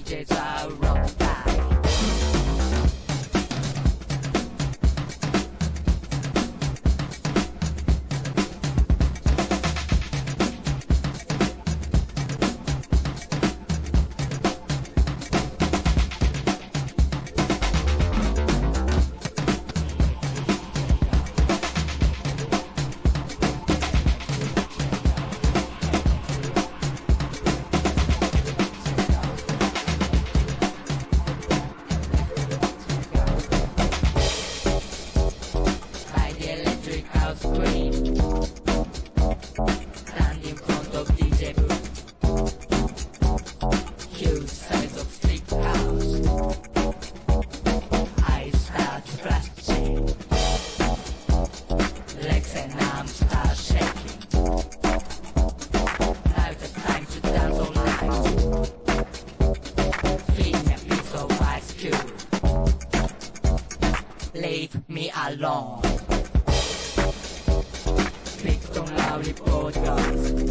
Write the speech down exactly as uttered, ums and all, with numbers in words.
J's are rock die. Screen. Stand in front of D J booth. Huge size of street house. Eyes start flashing. Legs and arms start shaking. Now's the time to dance all night. Feed me a piece of ice cube. Leave me alone. Click on Loudly Podcast.